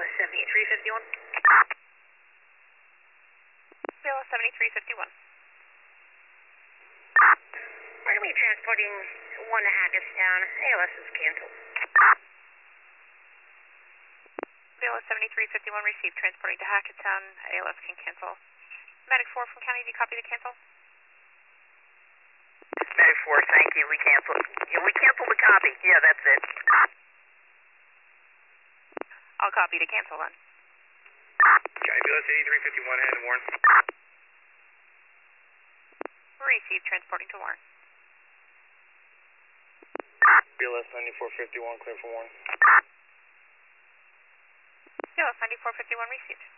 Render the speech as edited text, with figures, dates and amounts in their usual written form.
7351. BLS 7351. We're going to be transporting 1 to Hackettstown. ALS is canceled. BLS 7351 received, transporting to Hackettstown. ALS can cancel. Medic 4 from County, do you copy the cancel? Medic 4, thank you. We canceled. Yeah, we canceled the copy. Yeah, that's it. I'll copy to cancel then. Okay, BLS 8351 heading to Warren. Received, transporting to Warren. BLS 9451 clear for Warren. BLS 9451 received.